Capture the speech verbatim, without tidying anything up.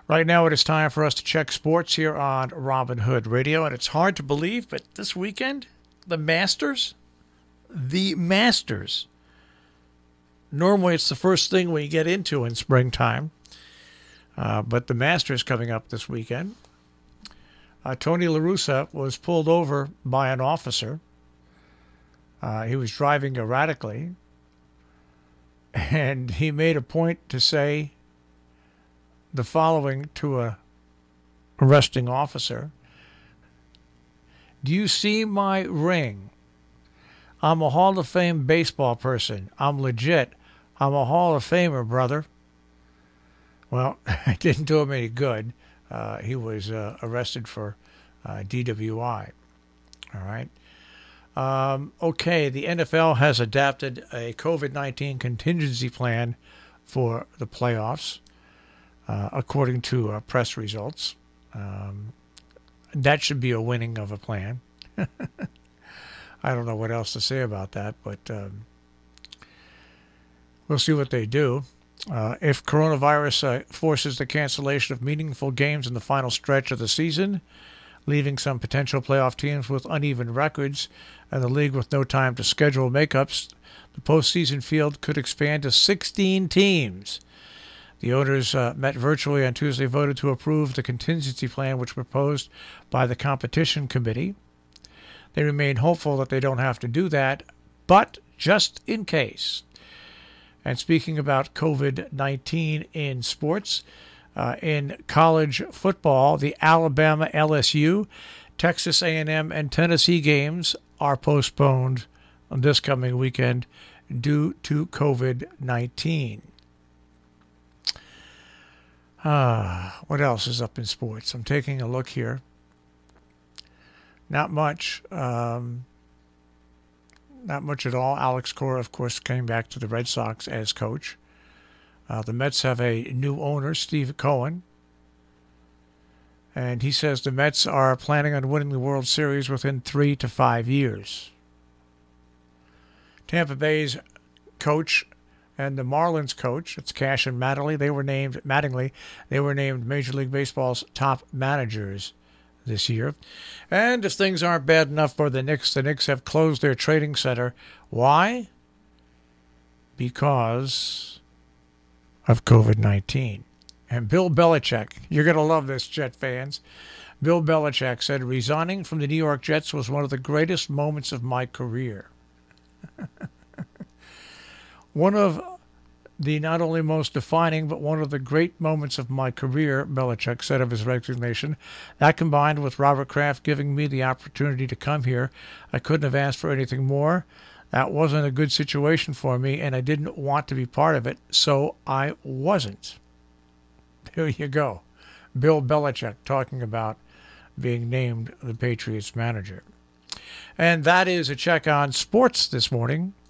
Right now it is time for us to check sports here on Robin Hood Radio, and it's hard to believe, but this weekend, the Masters, the Masters. Normally it's the first thing we get into in springtime, uh, but the Masters coming up this weekend. Uh, Tony La Russa was pulled over by an officer. Uh, he was driving erratically, and he made a point to say the following to a arresting officer. Do you see my ring? I'm a Hall of Fame baseball person. I'm legit. I'm a Hall of Famer, brother. Well, it didn't do him any good. Uh, he was uh, arrested for uh, D W I. All right. Um, okay, the N F L has adapted a covid nineteen contingency plan for the playoffs. Uh, according to uh, press results. Um, that should be a winning of a plan. I don't know what else to say about that, but um, we'll see what they do. Uh, if coronavirus uh, forces the cancellation of meaningful games in the final stretch of the season, leaving some potential playoff teams with uneven records and the league with no time to schedule makeups, the postseason field could expand to sixteen teams. The owners uh, met virtually on Tuesday, voted to approve the contingency plan which proposed by the competition committee. They remain hopeful that they don't have to do that, but just in case. And speaking about covid nineteen in sports, uh, in college football, the Alabama L S U, Texas A and M, and Tennessee games are postponed on this coming weekend due to covid nineteen. Ah, what else is up in sports? I'm taking a look here. Not much. Um, not much at all. Alex Cora, of course, came back to the Red Sox as coach. Uh, the Mets have a new owner, Steve Cohen. And he says the Mets are planning on winning the World Series within three to five years. Tampa Bay's coach and the Marlins coach, it's Cash and Mattingly, they were named Mattingly, they were named Major League Baseball's top managers this year. And if things aren't bad enough for the Knicks, the Knicks have closed their trading center. Why? Because of covid nineteen. And Bill Belichick, you're going to love this, Jet fans. Bill Belichick said, resigning from the New York Jets was one of the greatest moments of my career. One of the not only most defining, but one of the great moments of my career, Belichick said of his resignation. That combined with Robert Kraft giving me the opportunity to come here, I couldn't have asked for anything more. That wasn't a good situation for me, and I didn't want to be part of it, so I wasn't. There you go. Bill Belichick talking about being named the Patriots manager. And that is a check on sports this morning